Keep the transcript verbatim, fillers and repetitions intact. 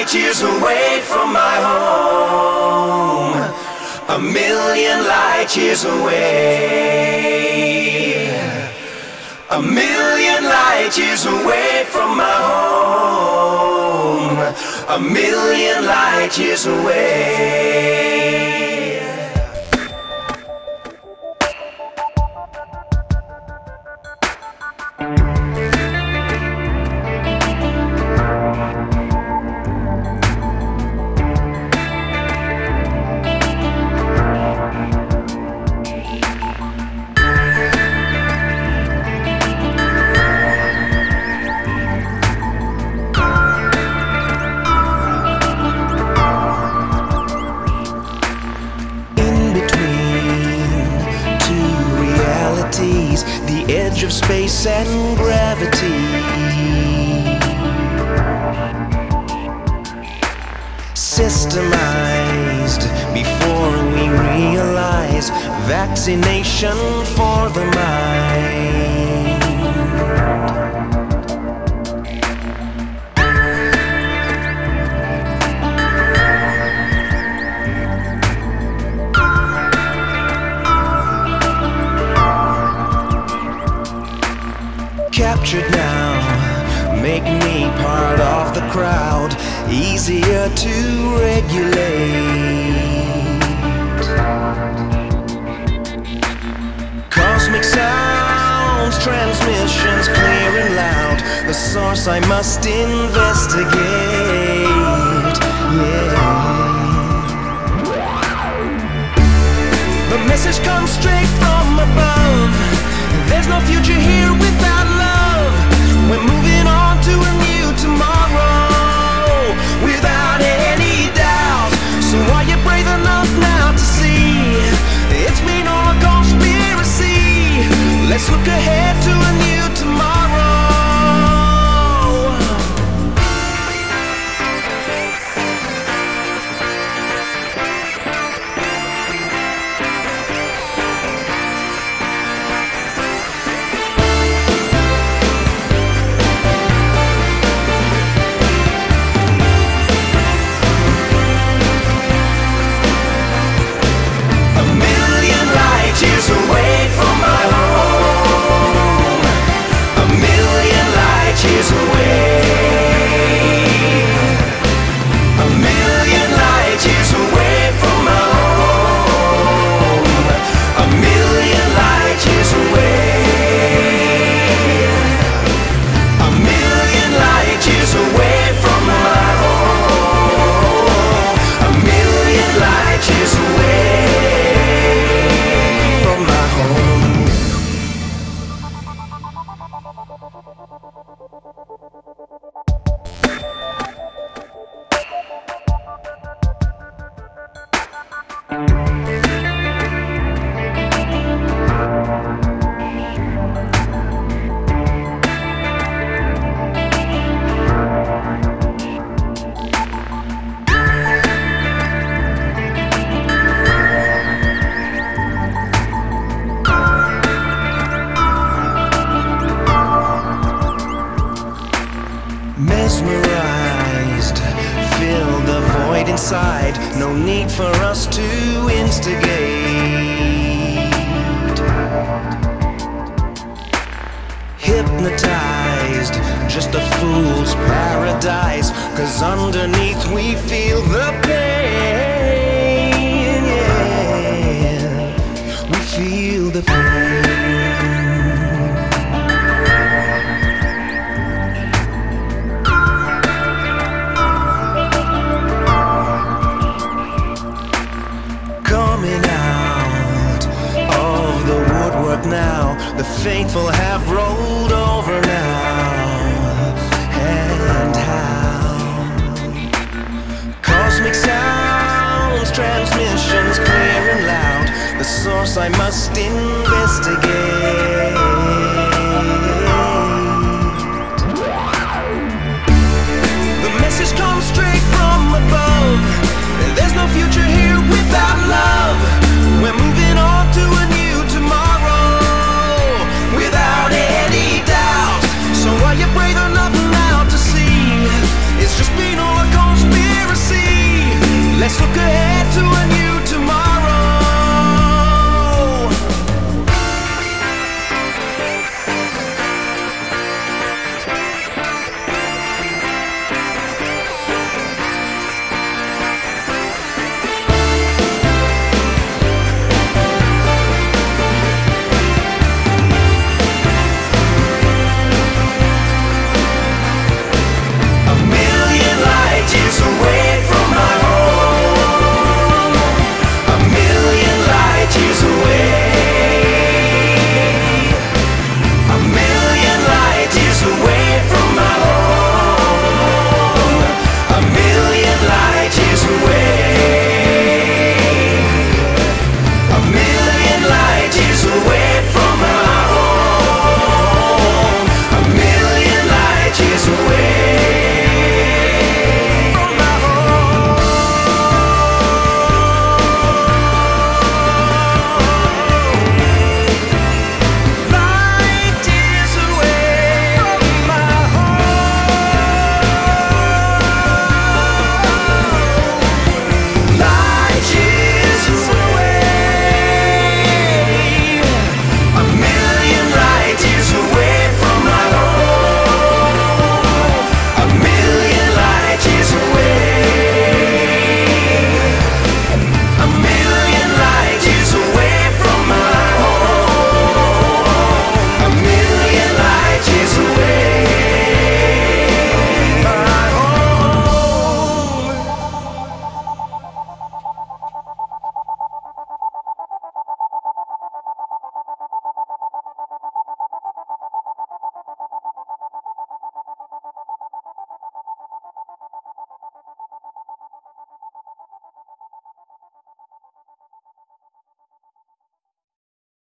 light years away from my home. A million light years away. A million light years away from my home. A million light years away. The edge of space and gravity, systemized before we realize. Vaccination for the mind. Captured now, make me part of the crowd, easier to regulate. Cosmic sounds, transmissions clear and loud, the source I must investigate. Yeah. The message comes straight from above. There's no future here without love. We're moving on to a new tomorrow, without any doubt. So are you brave enough now to see it's been all a conspiracy? Let's look ahead to a new tomorrow. Years away from my home. A million light years away. A million light years away from my home. A million light years away. A million light years away from my home. A million light years away. Mesmerized, fill the void inside. No need for us to instigate. Hypnotized, just a fool's paradise. 'Cause underneath we feel the pain. Yeah, we feel the pain. Now the faithful have rolled over now, and how cosmic sounds, transmissions clear and loud, the source I must investigate. The message comes straight from